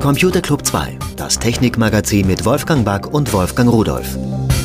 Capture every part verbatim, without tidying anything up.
Computer Club zwei, das Technikmagazin mit Wolfgang Back und Wolfgang Rudolph.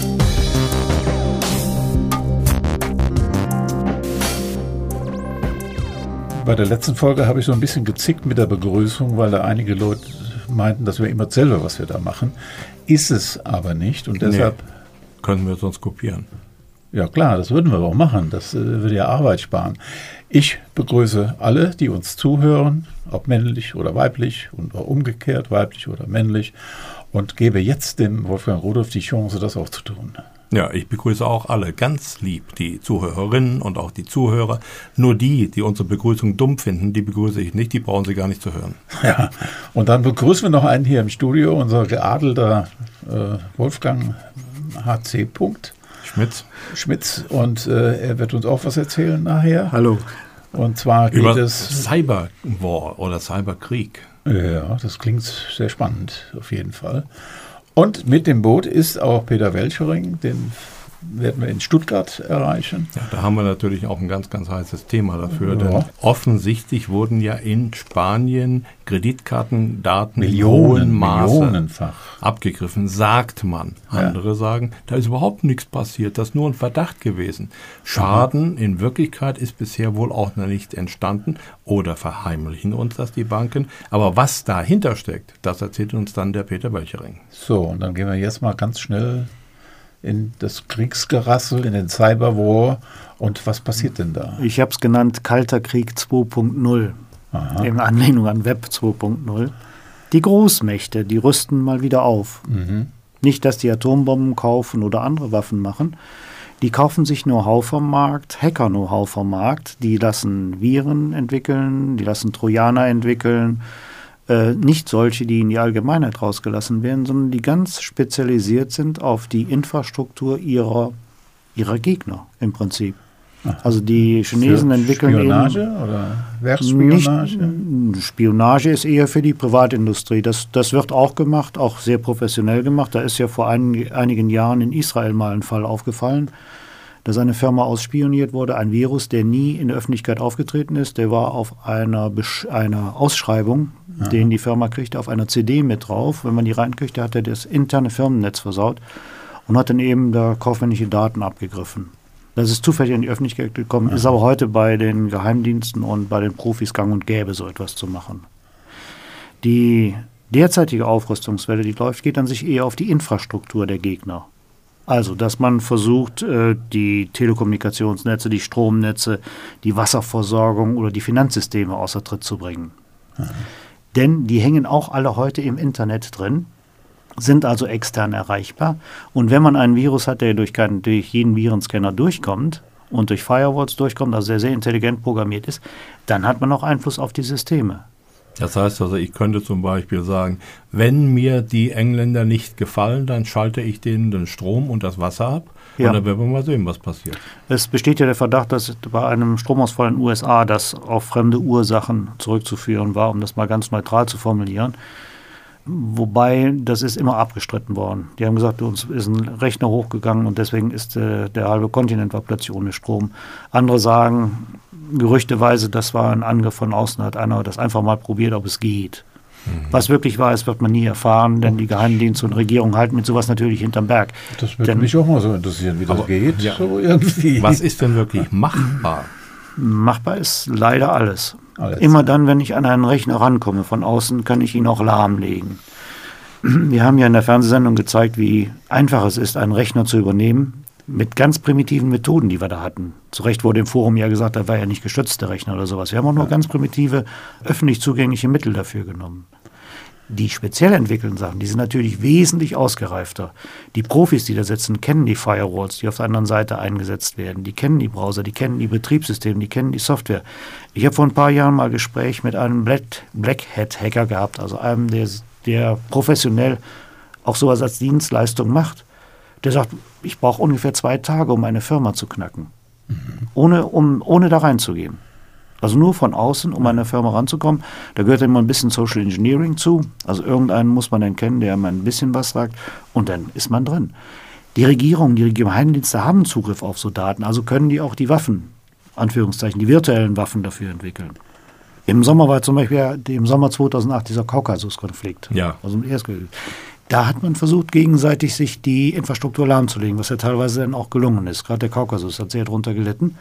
Bei der letzten Folge habe ich so ein bisschen gezickt mit der Begrüßung, weil da einige Leute meinten, dass wir immer selber, was wir da machen. Ist es aber nicht und deshalb... Nee, können wir es uns kopieren. Ja klar, das würden wir auch machen. Das äh, würde ja Arbeit sparen. Ich begrüße alle, die uns zuhören, ob männlich oder weiblich und auch umgekehrt, weiblich oder männlich, und gebe jetzt dem Wolfgang Rudolph die Chance, das auch zu tun. Ja, ich begrüße auch alle ganz lieb, die Zuhörerinnen und auch die Zuhörer. Nur die, die unsere Begrüßung dumm finden, die begrüße ich nicht, die brauchen sie gar nicht zu hören. Ja, und dann begrüßen wir noch einen hier im Studio, unser geadelter äh, Wolfgang H C. Schmitz. Schmitz, und äh, er wird uns auch was erzählen nachher. Hallo. Und zwar geht Über es... Cyberwar oder Cyberkrieg. Ja, das klingt sehr spannend, auf jeden Fall. Und mit dem Boot ist auch Peter Welchering, den werden wir in Stuttgart erreichen. Ja, da haben wir natürlich auch ein ganz, ganz heißes Thema dafür, Ja. denn offensichtlich wurden ja in Spanien Kreditkartendaten Millionen, in hohem Maße Millionenfach abgegriffen, sagt man. Andere Ja. sagen, da ist überhaupt nichts passiert, das ist nur ein Verdacht gewesen. Schaden Aha. in Wirklichkeit ist bisher wohl auch noch nicht entstanden oder verheimlichen uns das die Banken. Aber was dahinter steckt, das erzählt uns dann der Peter Welchering. So, und dann gehen wir jetzt mal ganz schnell in das Kriegsgerassel, in den Cyberwar. Und was passiert denn da? Ich habe es genannt Kalter Krieg zwei Punkt null, Aha. in Anlehnung an Web zwei Punkt null. Die Großmächte, die rüsten mal wieder auf. Mhm. Nicht, dass die Atombomben kaufen oder andere Waffen machen. Die kaufen sich Know-how vom Markt, Hacker-Know-how vom Markt. Die lassen Viren entwickeln, die lassen Trojaner entwickeln. Äh, nicht solche, die in die Allgemeinheit rausgelassen werden, sondern die ganz spezialisiert sind auf die Infrastruktur ihrer, ihrer Gegner im Prinzip. Aha. Also die Chinesen Für entwickeln Spionage eben oder Werksspionage? Nicht, Spionage ist eher für die Privatindustrie. Das, das wird auch gemacht, auch sehr professionell gemacht. Da ist ja vor ein, einigen Jahren in Israel mal ein Fall aufgefallen, dass eine Firma ausspioniert wurde, ein Virus, der nie in der Öffentlichkeit aufgetreten ist. Der war auf einer, Besch- einer Ausschreibung, Aha. den die Firma kriegte, auf einer C D mit drauf. Wenn man die reinkriegte, hat er das interne Firmennetz versaut und hat dann eben da kaufmännische Daten abgegriffen. Das ist zufällig in die Öffentlichkeit gekommen, ist aber heute bei den Geheimdiensten und bei den Profis gang und gäbe, so etwas zu machen. Die derzeitige Aufrüstungswelle, die läuft, geht an sich eher auf die Infrastruktur der Gegner. Also, dass man versucht, die Telekommunikationsnetze, die Stromnetze, die Wasserversorgung oder die Finanzsysteme außer Tritt zu bringen. Mhm. Denn die hängen auch alle heute im Internet drin, sind also extern erreichbar. Und wenn man einen Virus hat, der durch, keinen, durch jeden Virenscanner durchkommt und durch Firewalls durchkommt, also der sehr intelligent programmiert ist, dann hat man auch Einfluss auf die Systeme. Das heißt also, ich könnte zum Beispiel sagen, wenn mir die Engländer nicht gefallen, dann schalte ich denen den Strom und das Wasser ab. Ja. Und dann werden wir mal sehen, was passiert. Es besteht ja der Verdacht, dass bei einem Stromausfall in den U S A das auf fremde Ursachen zurückzuführen war, um das mal ganz neutral zu formulieren. Wobei, das ist immer abgestritten worden. Die haben gesagt, uns ist ein Rechner hochgegangen und deswegen ist äh, der halbe Kontinent war plötzlich ohne Strom. Andere sagen, gerüchteweise, das war ein Angriff von außen, hat einer das einfach mal probiert, ob es geht. Mhm. Was wirklich wahr ist, wird man nie erfahren, denn die Geheimdienste und Regierung halten mit sowas natürlich hinterm Berg. Das würde mich auch mal so interessieren, wie das aber, geht. Ja. So irgendwie. Was ist denn wirklich machbar? Machbar ist leider alles. alles. Immer dann, wenn ich an einen Rechner rankomme von außen, kann ich ihn auch lahmlegen. Wir haben ja in der Fernsehsendung gezeigt, wie einfach es ist, einen Rechner zu übernehmen, mit ganz primitiven Methoden, die wir da hatten. Zu Recht wurde im Forum ja gesagt, da war ja nicht geschützt, der Rechner oder sowas. Wir haben auch nur ja. ganz primitive, öffentlich zugängliche Mittel dafür genommen. Die speziell entwickelten Sachen, die sind natürlich wesentlich ausgereifter. Die Profis, die da sitzen, kennen die Firewalls, die auf der anderen Seite eingesetzt werden. Die kennen die Browser, die kennen die Betriebssysteme, die kennen die Software. Ich habe vor ein paar Jahren mal ein Gespräch mit einem Black Hat-Hacker gehabt, also einem, der, der professionell auch sowas als Dienstleistung macht. Der sagt, ich brauche ungefähr zwei Tage, um eine Firma zu knacken, mhm. ohne, um, ohne da reinzugehen. Also nur von außen, um an eine Firma ranzukommen. Da gehört immer ein bisschen Social Engineering zu. Also irgendeinen muss man dann kennen, der mal ein bisschen was sagt. Und dann ist man drin. Die Regierung, die Geheimdienste haben Zugriff auf so Daten. Also können die auch die Waffen, Anführungszeichen, die virtuellen Waffen dafür entwickeln. Im Sommer war zum Beispiel im Sommer zweitausendacht dieser Kaukasuskonflikt. Ja. Also im Erstgel- Da hat man versucht, gegenseitig sich die Infrastruktur lahmzulegen, was ja teilweise dann auch gelungen ist. Gerade der Kaukasus hat sehr darunter gelitten.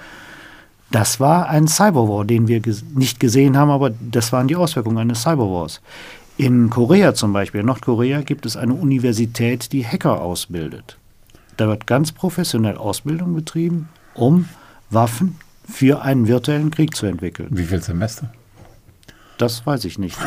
Das war ein Cyberwar, den wir ges- nicht gesehen haben, aber das waren die Auswirkungen eines Cyberwars. In Korea zum Beispiel, in Nordkorea, gibt es eine Universität, die Hacker ausbildet. Da wird ganz professionell Ausbildung betrieben, um Waffen für einen virtuellen Krieg zu entwickeln. Wie viel Semester? Das weiß ich nicht.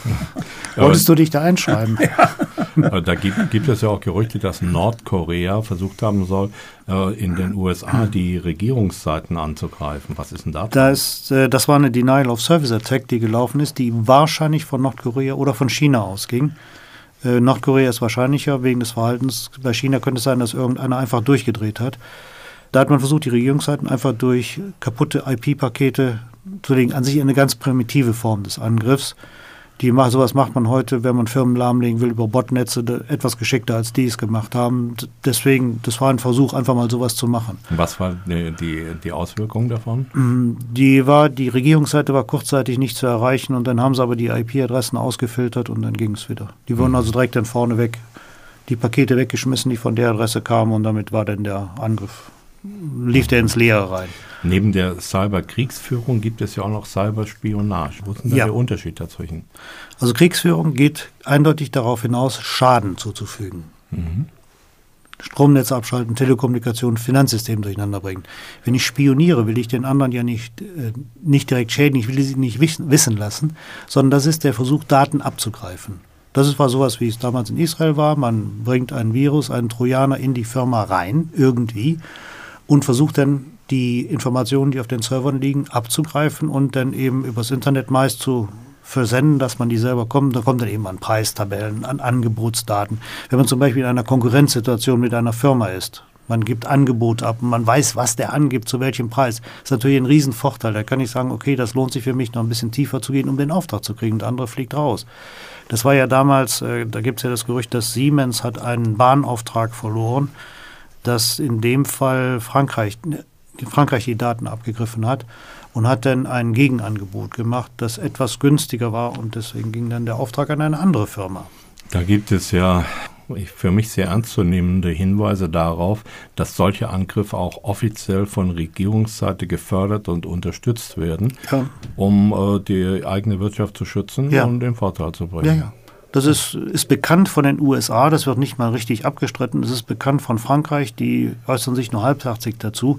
Wolltest du dich da einschreiben? Aber da gibt, gibt es ja auch Gerüchte, dass Nordkorea versucht haben soll, äh, in den U S A die Regierungsseiten anzugreifen. Was ist denn da? Das, äh, das war eine Denial-of-Service-Attack, die gelaufen ist, die wahrscheinlich von Nordkorea oder von China ausging. Äh, Nordkorea ist wahrscheinlicher wegen des Verhaltens. Bei China könnte es sein, dass irgendeiner einfach durchgedreht hat. Da hat man versucht, die Regierungsseiten einfach durch kaputte I P-Pakete zu legen. An sich eine ganz primitive Form des Angriffs. Die, sowas macht man heute, wenn man Firmen lahmlegen will, über Botnetze, etwas geschickter, als die es gemacht haben. Deswegen, das war ein Versuch, einfach mal sowas zu machen. Was war die, die, die Auswirkung davon? Die, war, die Regierungsseite war kurzzeitig nicht zu erreichen und dann haben sie aber die I P-Adressen ausgefiltert und dann ging es wieder. Die wurden mhm. also direkt dann vorne weg, die Pakete weggeschmissen, die von der Adresse kamen und damit war dann der Angriff, lief der ins Leere rein. Neben der Cyberkriegsführung gibt es ja auch noch Cyberspionage. Wo ist denn da ja. der Unterschied dazwischen? Also Kriegsführung geht eindeutig darauf hinaus, Schaden zuzufügen. Mhm. Stromnetze abschalten, Telekommunikation, Finanzsystem durcheinander bringen. Wenn ich spioniere, will ich den anderen ja nicht, äh, nicht direkt schädigen, ich will sie nicht wissen lassen, sondern das ist der Versuch, Daten abzugreifen. Das war sowas, wie es damals in Israel war. Man bringt ein Virus, einen Trojaner in die Firma rein, irgendwie, und versucht dann, die Informationen, die auf den Servern liegen, abzugreifen und dann eben übers Internet meist zu versenden, dass man die selber kommt. Da kommt dann eben an Preistabellen, an Angebotsdaten. Wenn man zum Beispiel in einer Konkurrenzsituation mit einer Firma ist, man gibt Angebot ab und man weiß, was der angibt, zu welchem Preis. Das ist natürlich ein Riesenvorteil. Da kann ich sagen, okay, das lohnt sich für mich, noch ein bisschen tiefer zu gehen, um den Auftrag zu kriegen. Der andere fliegt raus. Das war ja damals, äh, da gibt es ja das Gerücht, dass Siemens hat einen Bahnauftrag verloren, dass in dem Fall Frankreich... Frankreich die Daten abgegriffen hat und hat dann ein Gegenangebot gemacht, das etwas günstiger war und deswegen ging dann der Auftrag an eine andere Firma. Da gibt es ja für mich sehr ernstzunehmende Hinweise darauf, dass solche Angriffe auch offiziell von Regierungsseite gefördert und unterstützt werden, ja. um äh, die eigene Wirtschaft zu schützen ja. und den Vorteil zu bringen. Ja, ja. Das ist, ist bekannt von den U S A, das wird nicht mal richtig abgestritten. Es ist bekannt von Frankreich, die äußern sich nur halbherzig dazu.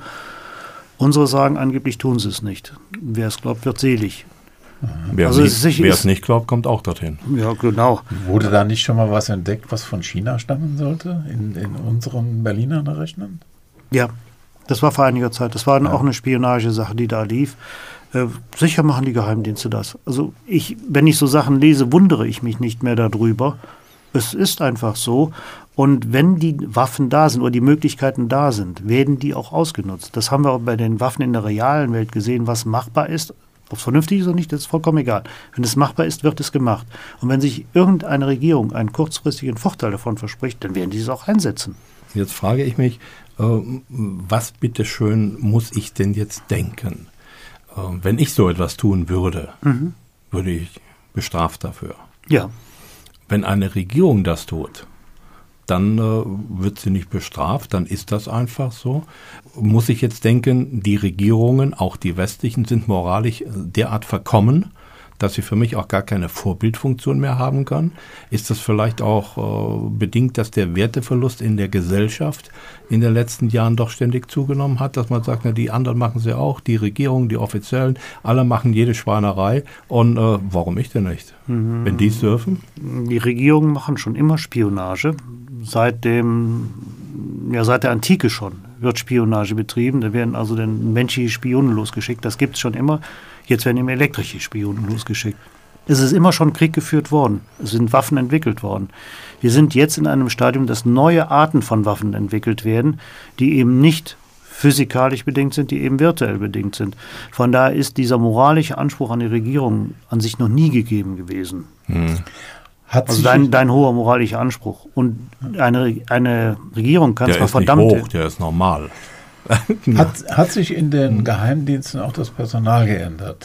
Unsere sagen, angeblich tun sie es nicht. Wer es glaubt, wird selig. Wer also es nicht, es nicht glaubt, kommt auch dorthin. Ja, genau. Wurde da nicht schon mal was entdeckt, was von China stammen sollte, in, in unseren Berliner Nachrichten? Ja, das war vor einiger Zeit. Das war ja. auch eine Spionagesache, die da lief. Äh, sicher machen die Geheimdienste das. Also ich, wenn ich so Sachen lese, wundere ich mich nicht mehr darüber. Es ist einfach so. Und wenn die Waffen da sind oder die Möglichkeiten da sind, werden die auch ausgenutzt. Das haben wir auch bei den Waffen in der realen Welt gesehen, was machbar ist. Ob es vernünftig ist oder nicht, das ist vollkommen egal. Wenn es machbar ist, wird es gemacht. Und wenn sich irgendeine Regierung einen kurzfristigen Vorteil davon verspricht, dann werden die es auch einsetzen. Jetzt frage ich mich, äh, was bitteschön muss ich denn jetzt denken? Äh, wenn ich so etwas tun würde, mhm. würde ich bestraft dafür. Ja. Wenn eine Regierung das tut, dann äh, wird sie nicht bestraft, dann ist das einfach so. Muss ich jetzt denken, die Regierungen, auch die westlichen, sind moralisch derart verkommen, dass sie für mich auch gar keine Vorbildfunktion mehr haben können? Ist das vielleicht auch äh, bedingt, dass der Werteverlust in der Gesellschaft in den letzten Jahren doch ständig zugenommen hat, dass man sagt, na, die anderen machen sie auch, die Regierung, die Offiziellen, alle machen jede Schweinerei und äh, warum ich denn nicht? Mhm. Wenn die es dürfen? Die Regierungen machen schon immer Spionage. Seit dem, ja, seit der Antike schon wird Spionage betrieben. Da werden also dann menschliche Spione losgeschickt. Das gibt es schon immer. Jetzt werden eben elektrische Spione losgeschickt. Es ist immer schon Krieg geführt worden. Es sind Waffen entwickelt worden. Wir sind jetzt in einem Stadium, dass neue Arten von Waffen entwickelt werden, die eben nicht physikalisch bedingt sind, die eben virtuell bedingt sind. Von daher ist dieser moralische Anspruch an die Regierung an sich noch nie gegeben gewesen. Hm. Hat also dein, dein hoher moralischer Anspruch. Und eine, eine Regierung kann zwar verdammt... Der ist nicht hoch, der ist normal. Hat, hat sich in den Geheimdiensten auch das Personal geändert?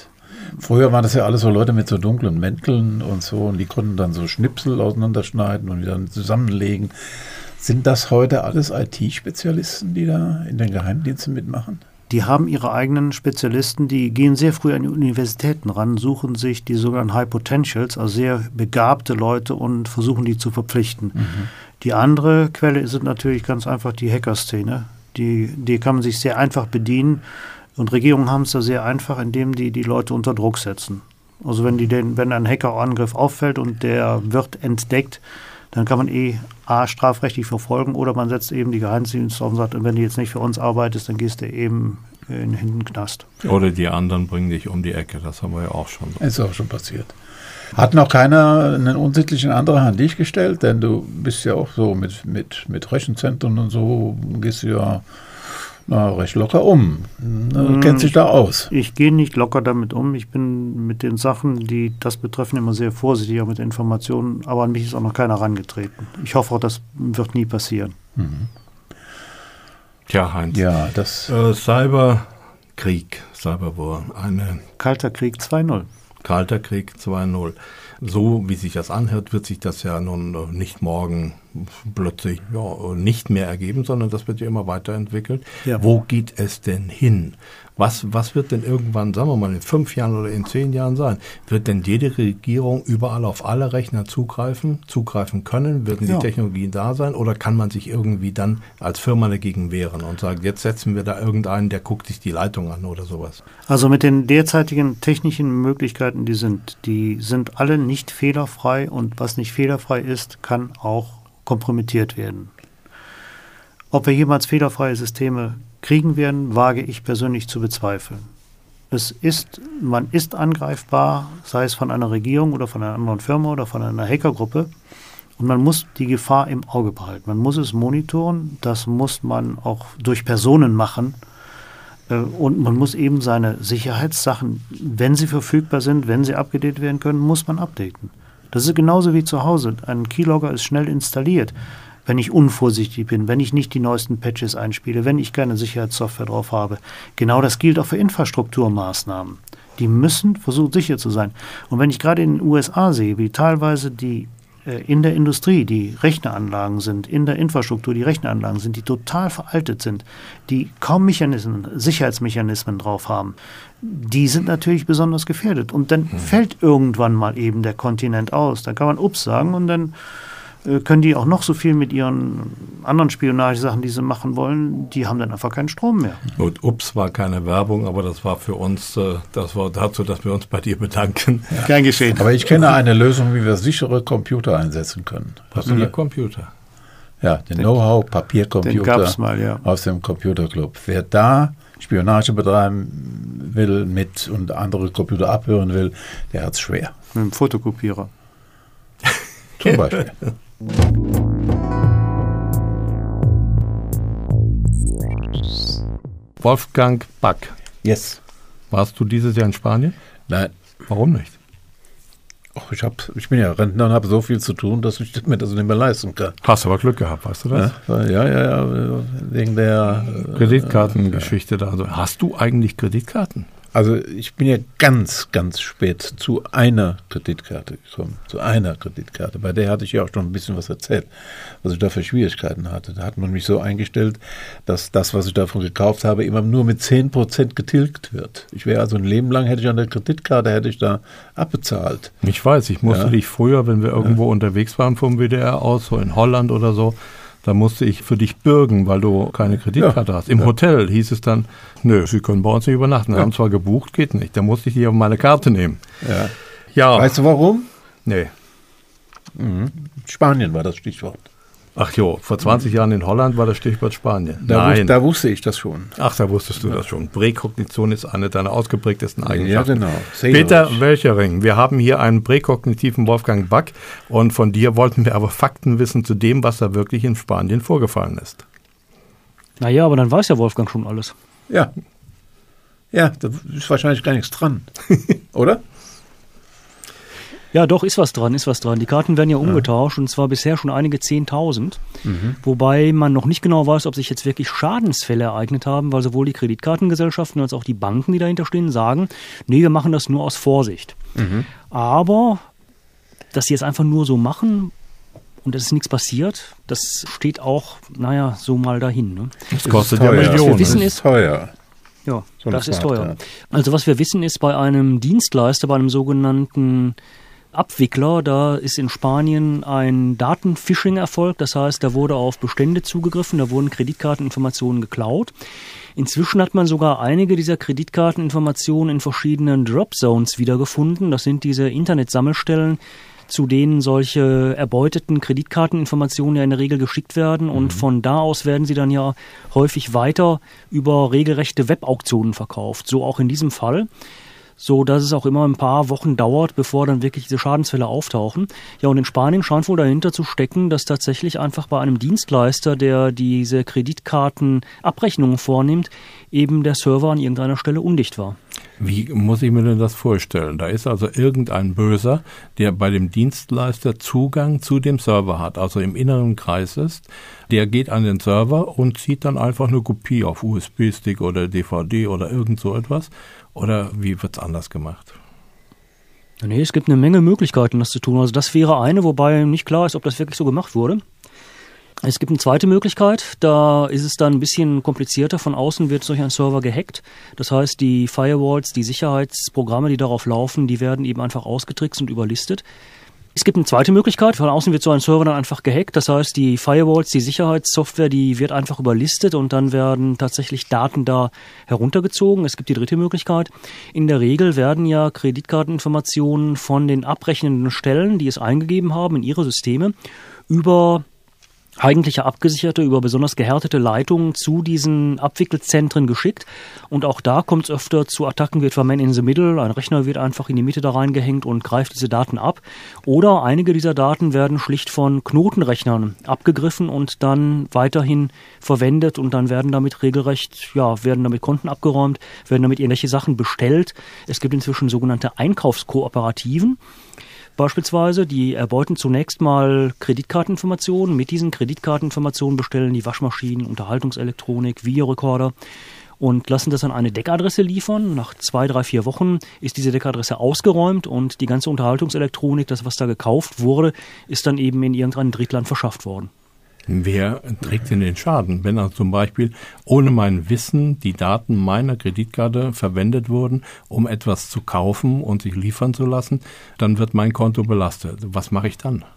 Früher waren das ja alles so Leute mit so dunklen Mänteln und so und die konnten dann so Schnipsel auseinanderschneiden und wieder zusammenlegen. Sind das heute alles I T-Spezialisten, die da in den Geheimdiensten mitmachen? Die haben ihre eigenen Spezialisten, die gehen sehr früh an die Universitäten ran, suchen sich die sogenannten High Potentials, also sehr begabte Leute und versuchen die zu verpflichten. Mhm. Die andere Quelle sind natürlich ganz einfach die Hacker-Szene. Die, die kann man sich sehr einfach bedienen und Regierungen haben es da sehr einfach, indem die die Leute unter Druck setzen. Also wenn, die den, wenn ein Hackerangriff auffällt und der wird entdeckt, dann kann man eh A, strafrechtlich verfolgen oder man setzt eben die Geheimdienste auf und sagt, wenn du jetzt nicht für uns arbeitest, dann gehst du eben in den Knast. Oder die anderen bringen dich um die Ecke, das haben wir ja auch schon. Ist auch schon passiert. Hat noch keiner einen unsittlichen Antrag an dich gestellt? Denn du bist ja auch so mit, mit, mit Rechenzentren und so, gehst du ja na, recht locker um. Du kennst dich da aus. Ich gehe nicht locker damit um. Ich bin mit den Sachen, die das betreffen, immer sehr vorsichtig, auch mit Informationen. Aber an mich ist auch noch keiner herangetreten. Ich hoffe auch, das wird nie passieren. Mhm. Tja, Heinz. Ja, das äh, Cyberkrieg, Cyberwar, eine Kalter Krieg zwei null. Kalter Krieg zwei null. So wie sich das anhört, wird sich das ja nun nicht morgen plötzlich ja, nicht mehr ergeben, sondern das wird ja immer weiterentwickelt. Ja. Wo geht es denn hin? Was, was wird denn irgendwann, sagen wir mal, in fünf Jahren oder in zehn Jahren sein? Wird denn jede Regierung überall auf alle Rechner zugreifen, zugreifen können? Werden die ja. Technologien da sein? Oder kann man sich irgendwie dann als Firma dagegen wehren und sagen, jetzt setzen wir da irgendeinen, der guckt sich die Leitung an oder sowas? Also mit den derzeitigen technischen Möglichkeiten, die sind, die sind alle nicht fehlerfrei und was nicht fehlerfrei ist, kann auch kompromittiert werden. Ob wir jemals fehlerfreie Systeme kriegen werden, wage ich persönlich zu bezweifeln. Es ist, man ist angreifbar, sei es von einer Regierung oder von einer anderen Firma oder von einer Hackergruppe. Und man muss die Gefahr im Auge behalten. Man muss es monitoren, das muss man auch durch Personen machen. Und man muss eben seine Sicherheitssachen, wenn sie verfügbar sind, wenn sie abgedatet werden können, muss man updaten. Das ist genauso wie zu Hause. Ein Keylogger ist schnell installiert, wenn ich unvorsichtig bin, wenn ich nicht die neuesten Patches einspiele, wenn ich keine Sicherheitssoftware drauf habe. Genau das gilt auch für Infrastrukturmaßnahmen. Die müssen versucht, sicher zu sein. Und wenn ich gerade in den U S A sehe, wie teilweise die äh, in der Industrie die Rechneranlagen sind, in der Infrastruktur die Rechneranlagen sind, die total veraltet sind, die kaum Mechanismen, Sicherheitsmechanismen drauf haben, die sind natürlich besonders gefährdet. Und dann mhm. fällt irgendwann mal eben der Kontinent aus. Da kann man ups sagen und dann können die auch noch so viel mit ihren anderen Spionagesachen, die sie machen wollen, die haben dann einfach keinen Strom mehr. Gut, ups war keine Werbung, aber das war für uns, das war dazu, dass wir uns bei dir bedanken. Ja. Kein Geschehen. Aber ich kenne eine Lösung, wie wir sichere Computer einsetzen können. Papiercomputer. Ja, den Know-how, Papiercomputer den gab's mal, ja. Aus dem Computerclub. Wer da Spionage betreiben will mit und andere Computer abhören will, der hat es schwer. Mit einem Fotokopierer. Zum Beispiel. Wolfgang Back. Yes. Warst du dieses Jahr in Spanien? Nein. Warum nicht? Och, ich, hab, ich bin ja Rentner und habe so viel zu tun, dass ich mir das nicht mehr leisten kann. Hast aber Glück gehabt, weißt du das? Ja, ja, ja, ja wegen der Kreditkartengeschichte äh, da. Also, hast du eigentlich Kreditkarten? Also ich bin ja ganz, ganz spät zu einer Kreditkarte gekommen, zu einer Kreditkarte. Bei der hatte ich ja auch schon ein bisschen was erzählt, was ich da für Schwierigkeiten hatte. Da hat man mich so eingestellt, dass das, was ich davon gekauft habe, immer nur mit zehn Prozent getilgt wird. Ich wäre also ein Leben lang, hätte ich an der Kreditkarte, hätte ich da abbezahlt. Ich weiß, ich musste ja. dich früher, wenn wir irgendwo ja. unterwegs waren vom W D R aus, so in Holland oder so, da musste ich für dich bürgen, weil du keine Kreditkarte ja, hast. Im ja. Hotel hieß es dann, nö, Sie können bei uns nicht übernachten. Wir ja. haben zwar gebucht, geht nicht. Da musste ich dich auf meine Karte nehmen. Ja. Ja. Weißt du warum? Nee. Mhm. Spanien war das Stichwort. Ach jo, vor zwanzig mhm. Jahren in Holland war das Stichwort Spanien. Da, Nein. Wus- da wusste ich das schon. Ach, da wusstest du ja. das schon. Präkognition ist eine deiner ausgeprägtesten Eigenschaften. Ja, genau. Peter Welchering, wir haben hier einen präkognitiven Wolfgang Back und von dir wollten wir aber Fakten wissen zu dem, was da wirklich in Spanien vorgefallen ist. Naja, aber dann weiß ja Wolfgang schon alles. Ja. Ja, da ist wahrscheinlich gar nichts dran. Oder? Ja, doch, ist was dran, ist was dran. Die Karten werden ja umgetauscht und zwar bisher schon einige Zehntausend. Mhm. Wobei man noch nicht genau weiß, ob sich jetzt wirklich Schadensfälle ereignet haben, weil sowohl die Kreditkartengesellschaften als auch die Banken, die dahinter stehen, sagen, nee, wir machen das nur aus Vorsicht. Mhm. Aber, dass sie jetzt einfach nur so machen und es ist nichts passiert, das steht auch, naja, so mal dahin. Ne? Das kostet ja Millionen. Was wir wissen ist, teuer. Ja, so das ist teuer. Also was wir wissen ist, bei einem Dienstleister, bei einem sogenannten Abwickler, da ist in Spanien ein Datenphishing erfolgt. Das heißt, da wurde auf Bestände zugegriffen, da wurden Kreditkarteninformationen geklaut. Inzwischen hat man sogar einige dieser Kreditkarteninformationen in verschiedenen Dropzones wiedergefunden. Das sind diese Internetsammelstellen, zu denen solche erbeuteten Kreditkarteninformationen ja in der Regel geschickt werden. Und mhm. von da aus werden sie dann ja häufig weiter über regelrechte Webauktionen verkauft. So auch in diesem Fall. So dass es auch immer ein paar Wochen dauert, bevor dann wirklich diese Schadensfälle auftauchen. Ja, und in Spanien scheint wohl dahinter zu stecken, dass tatsächlich einfach bei einem Dienstleister, der diese Kreditkartenabrechnungen vornimmt, eben der Server an irgendeiner Stelle undicht war. Wie muss ich mir denn das vorstellen? Da ist also irgendein Böser, der bei dem Dienstleister Zugang zu dem Server hat, also im inneren Kreis ist. Der geht an den Server und zieht dann einfach eine Kopie auf U S B-Stick oder D V D oder irgend so etwas. Oder wie wird's anders gemacht? Nee, es gibt eine Menge Möglichkeiten, das zu tun. Also das wäre eine, wobei nicht klar ist, ob das wirklich so gemacht wurde. Es gibt eine zweite Möglichkeit, da ist es dann ein bisschen komplizierter. Von außen wird solch ein Server gehackt. Das heißt, die Firewalls, die Sicherheitsprogramme, die darauf laufen, die werden eben einfach ausgetrickst und überlistet. Es gibt eine zweite Möglichkeit, von außen wird so ein Server dann einfach gehackt. Das heißt, die Firewalls, die Sicherheitssoftware, die wird einfach überlistet und dann werden tatsächlich Daten da heruntergezogen. Es gibt die dritte Möglichkeit. In der Regel werden ja Kreditkarteninformationen von den abrechnenden Stellen, die es eingegeben haben in ihre Systeme, über eigentliche abgesicherte, über besonders gehärtete Leitungen zu diesen Abwickelzentren geschickt. Und auch da kommt es öfter zu Attacken wie etwa Man in the Middle. Ein Rechner wird einfach in die Mitte da reingehängt und greift diese Daten ab. Oder einige dieser Daten werden schlicht von Knotenrechnern abgegriffen und dann weiterhin verwendet und dann werden damit regelrecht, ja, werden damit Konten abgeräumt, werden damit irgendwelche Sachen bestellt. Es gibt inzwischen sogenannte Einkaufskooperativen. Beispielsweise, die erbeuten zunächst mal Kreditkarteninformationen. Mit diesen Kreditkarteninformationen bestellen die Waschmaschinen, Unterhaltungselektronik, Videorekorder und lassen das an eine D E C-Adresse liefern. Nach zwei, drei, vier Wochen ist diese D E C-Adresse ausgeräumt und die ganze Unterhaltungselektronik, das was da gekauft wurde, ist dann eben in irgendein Drittland verschafft worden. Wer trägt denn den Schaden? Wenn also zum Beispiel ohne mein Wissen die Daten meiner Kreditkarte verwendet wurden, um etwas zu kaufen und sich liefern zu lassen, dann wird mein Konto belastet. Was mache ich dann?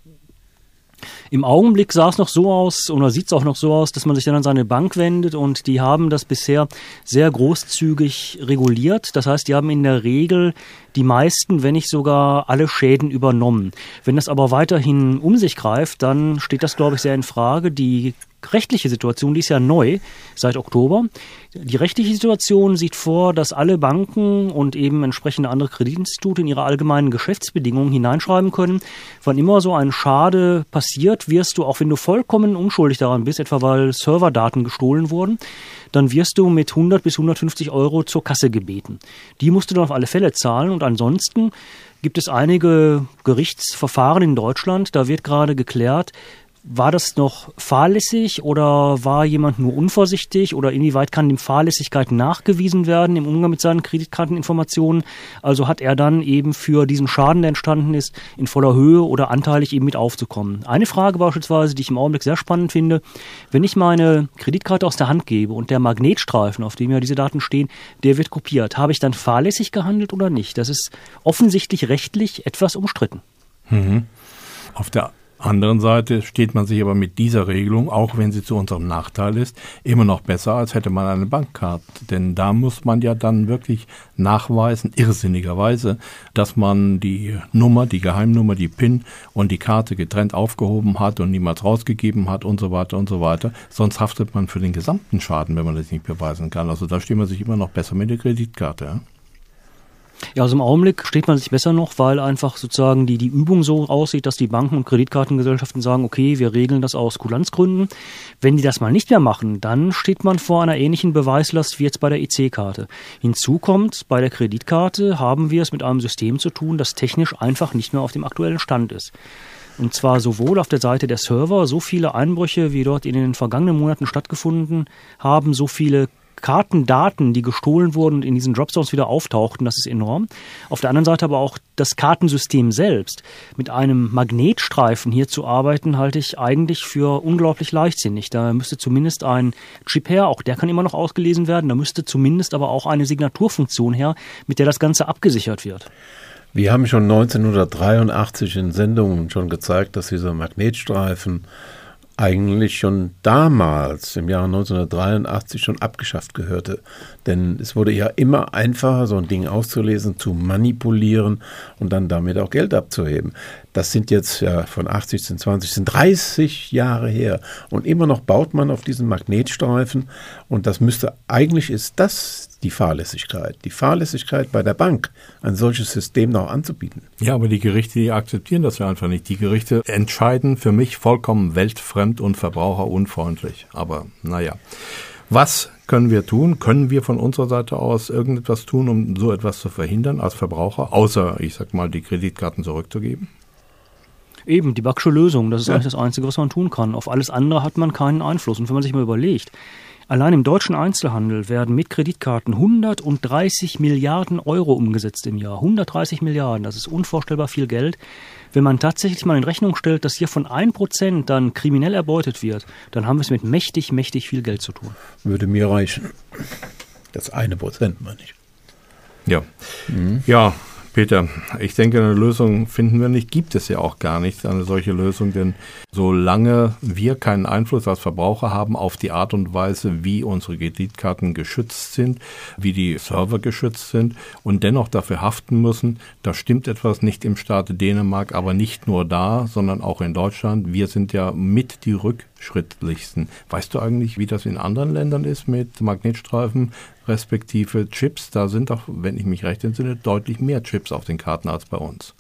Im Augenblick sah es noch so aus, oder sieht es auch noch so aus, dass man sich dann an seine Bank wendet und die haben das bisher sehr großzügig reguliert. Das heißt, die haben in der Regel die meisten, wenn nicht sogar alle Schäden übernommen. Wenn das aber weiterhin um sich greift, dann steht das, glaube ich, sehr in Frage. Die rechtliche Situation, die ist ja neu seit Oktober. Die rechtliche Situation sieht vor, dass alle Banken und eben entsprechende andere Kreditinstitute in ihre allgemeinen Geschäftsbedingungen hineinschreiben können, wann immer so ein Schade passiert, wirst du, auch wenn du vollkommen unschuldig daran bist, etwa weil Serverdaten gestohlen wurden, dann wirst du mit hundert bis hundertfünfzig Euro zur Kasse gebeten. Die musst du dann auf alle Fälle zahlen und ansonsten gibt es einige Gerichtsverfahren in Deutschland, da wird gerade geklärt, war das noch fahrlässig oder war jemand nur unvorsichtig oder inwieweit kann dem Fahrlässigkeit nachgewiesen werden im Umgang mit seinen Kreditkarteninformationen? Also hat er dann eben für diesen Schaden, der entstanden ist, in voller Höhe oder anteilig eben mit aufzukommen. Eine Frage beispielsweise, die ich im Augenblick sehr spannend finde, wenn ich meine Kreditkarte aus der Hand gebe und der Magnetstreifen, auf dem ja diese Daten stehen, der wird kopiert, habe ich dann fahrlässig gehandelt oder nicht? Das ist offensichtlich rechtlich etwas umstritten. Mhm. Auf der anderen Seite steht man sich aber mit dieser Regelung, auch wenn sie zu unserem Nachteil ist, immer noch besser, als hätte man eine Bankkarte. Denn da muss man ja dann wirklich nachweisen, irrsinnigerweise, dass man die Nummer, die Geheimnummer, die PIN und die Karte getrennt aufgehoben hat und niemals rausgegeben hat und so weiter und so weiter. Sonst haftet man für den gesamten Schaden, wenn man das nicht beweisen kann. Also da steht man sich immer noch besser mit der Kreditkarte. Ja? Ja, also im Augenblick steht man sich besser noch, weil einfach sozusagen die, die Übung so aussieht, dass die Banken und Kreditkartengesellschaften sagen, okay, wir regeln das aus Kulanzgründen. Wenn die das mal nicht mehr machen, dann steht man vor einer ähnlichen Beweislast wie jetzt bei der E C-Karte. Hinzu kommt, bei der Kreditkarte haben wir es mit einem System zu tun, das technisch einfach nicht mehr auf dem aktuellen Stand ist. Und zwar sowohl auf der Seite der Server, so viele Einbrüche, wie dort in den vergangenen Monaten stattgefunden haben, so viele Kartendaten, die gestohlen wurden und in diesen Dropzones wieder auftauchten, das ist enorm. Auf der anderen Seite aber auch das Kartensystem selbst. Mit einem Magnetstreifen hier zu arbeiten, halte ich eigentlich für unglaublich leichtsinnig. Da müsste zumindest ein Chip her, auch der kann immer noch ausgelesen werden, da müsste zumindest aber auch eine Signaturfunktion her, mit der das Ganze abgesichert wird. Wir haben schon neunzehnhundertdreiundachtzig in Sendungen schon gezeigt, dass dieser Magnetstreifen eigentlich schon damals, im Jahre neunzehnhundertdreiundachtzig, schon abgeschafft gehörte. Denn es wurde ja immer einfacher, so ein Ding auszulesen, zu manipulieren und dann damit auch Geld abzuheben. Das sind jetzt ja von achtzig sind zwanzig, sind dreißig Jahre her. Und immer noch baut man auf diesen Magnetstreifen. Und das müsste, eigentlich ist das die Fahrlässigkeit. Die Fahrlässigkeit bei der Bank, ein solches System noch anzubieten. Ja, aber die Gerichte, die akzeptieren das ja einfach nicht. Die Gerichte entscheiden für mich vollkommen weltfremd und verbraucherunfreundlich. Aber naja, was können wir tun? Können wir von unserer Seite aus irgendetwas tun, um so etwas zu verhindern als Verbraucher, außer, ich sag mal, die Kreditkarten zurückzugeben? Eben, die Backsche Lösung, das ist ja. eigentlich das Einzige, was man tun kann. Auf alles andere hat man keinen Einfluss. Und wenn man sich mal überlegt, allein im deutschen Einzelhandel werden mit Kreditkarten hundertdreißig Milliarden Euro umgesetzt im Jahr. hundertdreißig Milliarden, das ist unvorstellbar viel Geld. Wenn man tatsächlich mal in Rechnung stellt, dass hier von ein Prozent dann kriminell erbeutet wird, dann haben wir es mit mächtig, mächtig viel Geld zu tun. Würde mir reichen. Das eine Prozent, meine ich. Ja, mhm. ja. Peter, ich denke, eine Lösung finden wir nicht, gibt es ja auch gar nicht, eine solche Lösung, denn solange wir keinen Einfluss als Verbraucher haben auf die Art und Weise, wie unsere Kreditkarten geschützt sind, wie die Server geschützt sind und dennoch dafür haften müssen, da stimmt etwas nicht im Staate Dänemark, aber nicht nur da, sondern auch in Deutschland. Wir sind ja mit die rückschrittlichsten. Weißt du eigentlich, wie das in anderen Ländern ist mit Magnetstreifen respektive Chips? Da sind doch, wenn ich mich recht entsinne, deutlich mehr Chips auf den Karten als bei uns.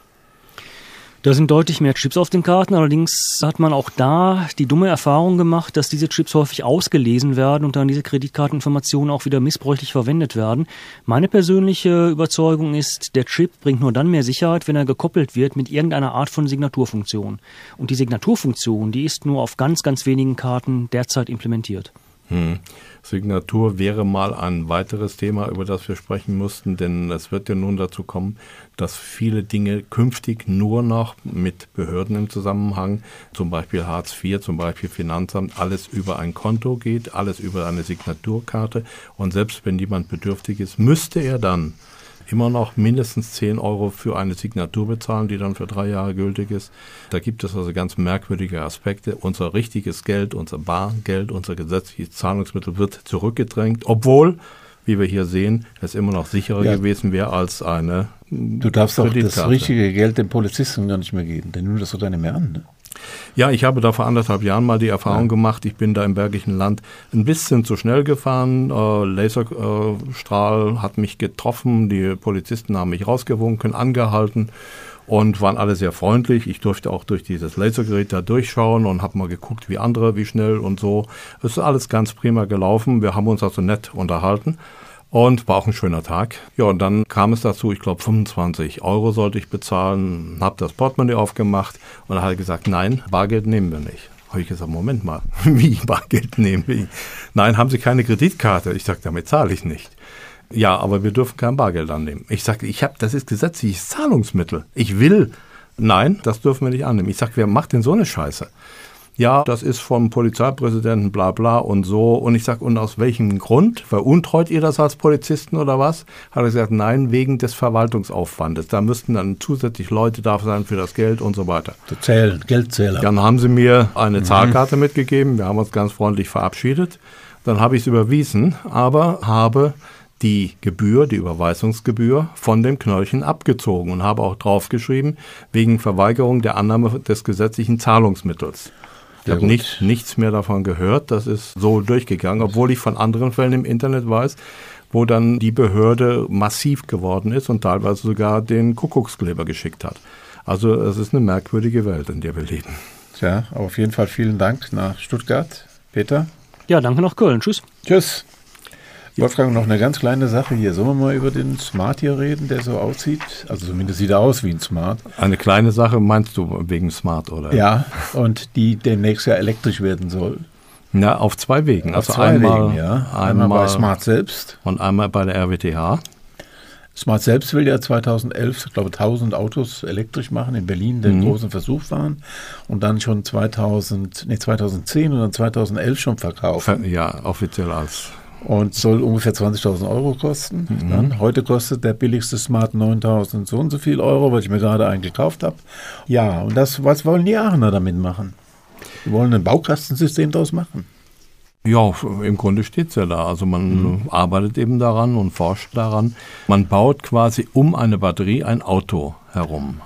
Da sind deutlich mehr Chips auf den Karten, allerdings hat man auch da die dumme Erfahrung gemacht, dass diese Chips häufig ausgelesen werden und dann diese Kreditkarteninformationen auch wieder missbräuchlich verwendet werden. Meine persönliche Überzeugung ist, der Chip bringt nur dann mehr Sicherheit, wenn er gekoppelt wird mit irgendeiner Art von Signaturfunktion. Und die Signaturfunktion, die ist nur auf ganz, ganz wenigen Karten derzeit implementiert. Hm. Signatur wäre mal ein weiteres Thema, über das wir sprechen mussten, denn es wird ja nun dazu kommen, dass viele Dinge künftig nur noch mit Behörden im Zusammenhang, zum Beispiel Hartz vier, zum Beispiel Finanzamt, alles über ein Konto geht, alles über eine Signaturkarte und selbst wenn jemand bedürftig ist, müsste er dann immer noch mindestens zehn Euro für eine Signatur bezahlen, die dann für drei Jahre gültig ist. Da gibt es also ganz merkwürdige Aspekte. Unser richtiges Geld, unser Bargeld, unser gesetzliches Zahlungsmittel wird zurückgedrängt, obwohl, wie wir hier sehen, es immer noch sicherer ja. gewesen wäre als eine Du darfst doch das richtige Geld den Polizisten gar nicht mehr geben, denn nimmt das doch nicht mehr an, ne? Ja, ich habe da vor anderthalb Jahren mal die Erfahrung ja. gemacht, ich bin da im Bergischen Land ein bisschen zu schnell gefahren, äh, Laserstrahl äh, hat mich getroffen, die Polizisten haben mich rausgewunken, angehalten und waren alle sehr freundlich. Ich durfte auch durch dieses Lasergerät da durchschauen und habe mal geguckt, wie andere, wie schnell und so. Es ist alles ganz prima gelaufen, wir haben uns also nett unterhalten. Und war auch ein schöner Tag. Ja, und dann kam es dazu, ich glaube fünfundzwanzig Euro sollte ich bezahlen, habe das Portemonnaie aufgemacht und dann hat er gesagt, nein, Bargeld nehmen wir nicht. Habe ich gesagt, Moment mal, wie Bargeld nehmen wir? Nein, haben Sie keine Kreditkarte? Ich sage, damit zahle ich nicht. Ja, aber wir dürfen kein Bargeld annehmen. Ich sage, ich habe, das ist gesetzliches Zahlungsmittel. Ich will. Nein, das dürfen wir nicht annehmen. Ich sage, wer macht denn so eine Scheiße? Ja, das ist vom Polizeipräsidenten bla bla und so. Und ich sage, und aus welchem Grund? Veruntreut ihr das als Polizisten oder was? Hat er gesagt, nein, wegen des Verwaltungsaufwandes. Da müssten dann zusätzlich Leute da sein für das Geld und so weiter. Zählen, Geldzähler. Dann haben sie mir eine mhm. Zahlkarte mitgegeben. Wir haben uns ganz freundlich verabschiedet. Dann habe ich es überwiesen, aber habe die Gebühr, die Überweisungsgebühr von dem Knöllchen abgezogen und habe auch draufgeschrieben, wegen Verweigerung der Annahme des gesetzlichen Zahlungsmittels. Ich habe nicht, nichts mehr davon gehört. Das ist so durchgegangen, obwohl ich von anderen Fällen im Internet weiß, wo dann die Behörde massiv geworden ist und teilweise sogar den Kuckuckskleber geschickt hat. Also es ist eine merkwürdige Welt, in der wir leben. Tja, aber auf jeden Fall vielen Dank nach Stuttgart. Peter? Ja, danke nach Köln. Tschüss. Tschüss. Wolfgang, noch eine ganz kleine Sache hier. Sollen wir mal über den Smart hier reden, der so aussieht? Also zumindest sieht er aus wie ein Smart. Eine kleine Sache meinst du wegen Smart, oder? Ja, und die demnächst ja elektrisch werden soll. Ja, auf zwei Wegen. Auf also zwei einmal, Wegen, ja. Einmal, einmal bei Smart selbst. Und einmal bei der R W T H. Smart selbst will ja zweitausendelf, ich glaube, tausend Autos elektrisch machen. In Berlin den mhm. großen Versuch fahren. Und dann schon zweitausend, nee, zweitausendzehn oder zweitausendelf schon verkaufen. Ja, offiziell als... Und soll ungefähr zwanzigtausend Euro kosten. Mhm. Dann, heute kostet der billigste Smart neuntausend so und so viel Euro, weil ich mir gerade einen gekauft habe. Ja, und das, was wollen die Aachener damit machen? Die wollen ein Baukastensystem daraus machen. Ja, im Grunde steht es ja da. Also man mhm. arbeitet eben daran und forscht daran. Man baut quasi um eine Batterie ein Auto herum.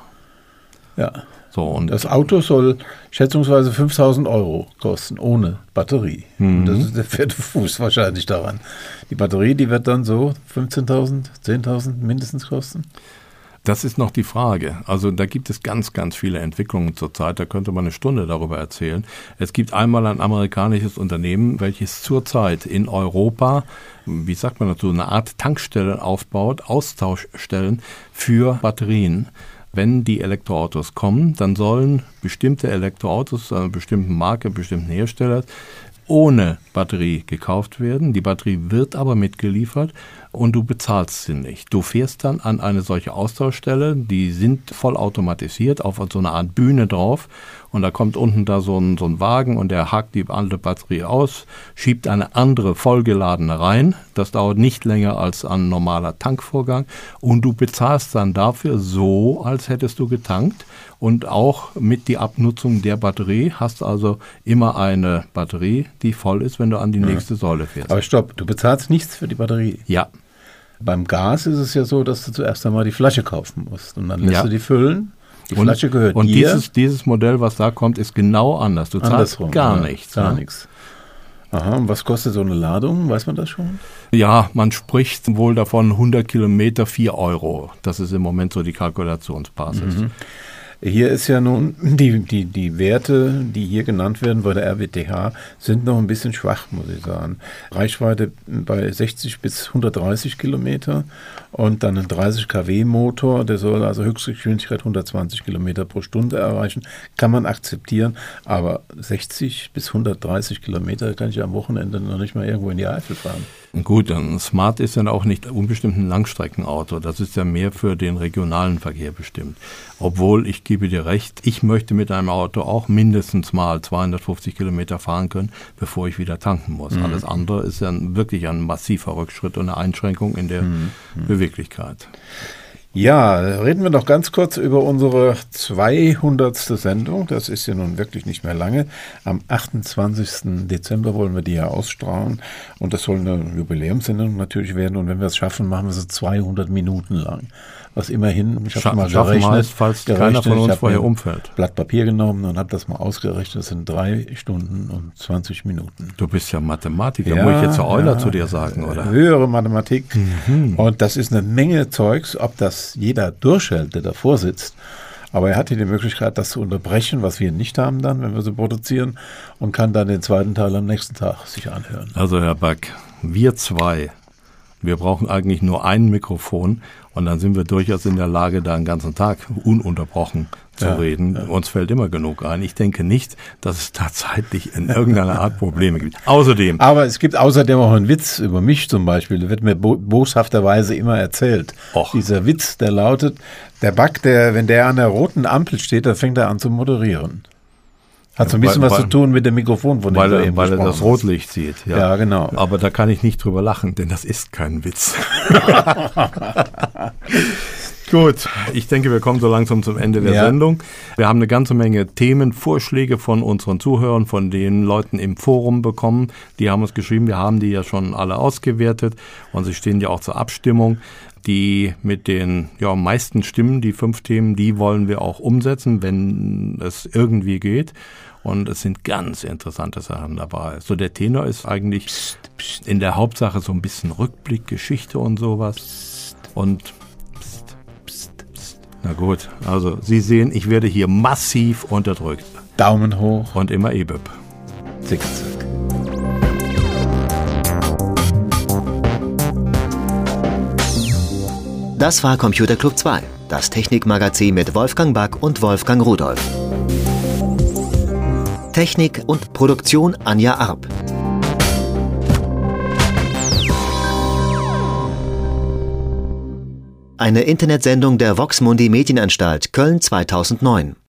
Ja. So, und das Auto soll schätzungsweise fünftausend Euro kosten, ohne Batterie. Mhm. Und das ist der vierte Fuß wahrscheinlich daran. Die Batterie, die wird dann so fünfzehntausend, zehntausend mindestens kosten. Das ist noch die Frage. Also da gibt es ganz, ganz viele Entwicklungen zurzeit. Da könnte man eine Stunde darüber erzählen. Es gibt einmal ein amerikanisches Unternehmen, welches zurzeit in Europa, wie sagt man dazu, eine Art Tankstellen aufbaut, Austauschstellen für Batterien. Wenn die Elektroautos kommen, dann sollen bestimmte Elektroautos einer bestimmten Marke, bestimmten Herstellers ohne Batterie gekauft werden. Die Batterie wird aber mitgeliefert und du bezahlst sie nicht. Du fährst dann an eine solche Austauschstelle, die sind voll automatisiert, auf so eine Art Bühne drauf und da kommt unten da so ein, so ein Wagen und der hakt die alte Batterie aus, schiebt eine andere vollgeladene rein. Das dauert nicht länger als ein normaler Tankvorgang und du bezahlst dann dafür so, als hättest du getankt. Und auch mit die Abnutzung der Batterie hast du also immer eine Batterie, die voll ist, wenn du an die ja. nächste Säule fährst. Aber stopp, du bezahlst nichts für die Batterie. Ja. Beim Gas ist es ja so, dass du zuerst einmal die Flasche kaufen musst und dann lässt ja. du die füllen. Die und, Flasche gehört und dir. Und dieses, dieses Modell, was da kommt, ist genau anders. Du zahlst Andersrum, gar ja, nichts. Gar ja. nichts. Aha, und was kostet so eine Ladung? Weiß man das schon? Ja, man spricht wohl davon hundert Kilometer, vier Euro. Das ist im Moment so die Kalkulationsbasis. Mhm. Hier ist ja nun, die, die, die Werte, die hier genannt werden bei der R W T H, sind noch ein bisschen schwach, muss ich sagen. Reichweite bei sechzig bis hundertdreißig Kilometer und dann ein dreißig Kilowatt Motor, der soll also Höchstgeschwindigkeit hundertzwanzig Kilometer pro Stunde erreichen. Kann man akzeptieren, aber sechzig bis hundertdreißig Kilometer kann ich am Wochenende noch nicht mal irgendwo in die Eifel fahren. Gut, ein Smart ist dann auch nicht unbestimmt ein Langstreckenauto. Das ist ja mehr für den regionalen Verkehr bestimmt. Obwohl, ich gebe dir recht, ich möchte mit einem Auto auch mindestens mal zweihundertfünfzig Kilometer fahren können, bevor ich wieder tanken muss. Mhm. Alles andere ist ja wirklich ein massiver Rückschritt und eine Einschränkung in der mhm. Beweglichkeit. Ja, reden wir noch ganz kurz über unsere zweihundertste Sendung. Das ist ja nun wirklich nicht mehr lange. Am achtundzwanzigsten Dezember wollen wir die ja ausstrahlen. Und das soll eine Jubiläumssendung natürlich werden. Und wenn wir es schaffen, machen wir sie zweihundert Minuten lang. Was immerhin, ich habe mal gerechnet, heißt, falls gerechnet, keiner von uns ich vorher umfällt. Blatt Papier genommen und habe das mal ausgerechnet. Das sind drei Stunden und zwanzig Minuten. Du bist ja Mathematiker, ja, muss ich jetzt der Euler ja, zu dir sagen, oder? Höhere Mathematik. Mhm. Und das ist eine Menge Zeugs, ob das jeder durchhält, der davor sitzt. Aber er hat hier die Möglichkeit, das zu unterbrechen, was wir nicht haben dann, wenn wir so produzieren, und kann dann den zweiten Teil am nächsten Tag sich anhören. Also Herr Back, wir zwei, wir brauchen eigentlich nur ein Mikrofon und dann sind wir durchaus in der Lage, da einen ganzen Tag ununterbrochen zu ja, reden. Ja. Uns fällt immer genug ein. Ich denke nicht, dass es da zeitlich in irgendeiner Art Probleme gibt. Außerdem. Aber es gibt außerdem auch einen Witz über mich zum Beispiel. Der wird mir bo- boshafterweise immer erzählt. Och. Dieser Witz, der lautet, der Back, der, wenn der an der roten Ampel steht, dann fängt er an zu moderieren. Hat so ein bisschen weil, was weil, zu tun mit dem Mikrofon, von dem weil, du er, eben weil er das hast. Rotlicht sieht. Ja. ja, genau. Aber da kann ich nicht drüber lachen, denn das ist kein Witz. Gut, ich denke, wir kommen so langsam zum Ende der ja. Sendung. Wir haben eine ganze Menge Themenvorschläge von unseren Zuhörern, von den Leuten im Forum bekommen. Die haben uns geschrieben, wir haben die ja schon alle ausgewertet und sie stehen ja auch zur Abstimmung. Die mit den ja, meisten Stimmen, die fünf Themen, die wollen wir auch umsetzen, wenn es irgendwie geht. Und es sind ganz interessante Sachen dabei. So der Tenor ist eigentlich pst, pst, in der Hauptsache so ein bisschen Rückblick, Geschichte und sowas. Pst. Und pst, pst, pst. Na gut, also Sie sehen, ich werde hier massiv unterdrückt. Daumen hoch. Und immer E B I P. Zickzack. Das war Computer Club zwei, das Technikmagazin mit Wolfgang Back und Wolfgang Rudolf. Technik und Produktion Anja Arp. Eine Internetsendung der Vox Mundi Medienanstalt Köln zweitausendneun.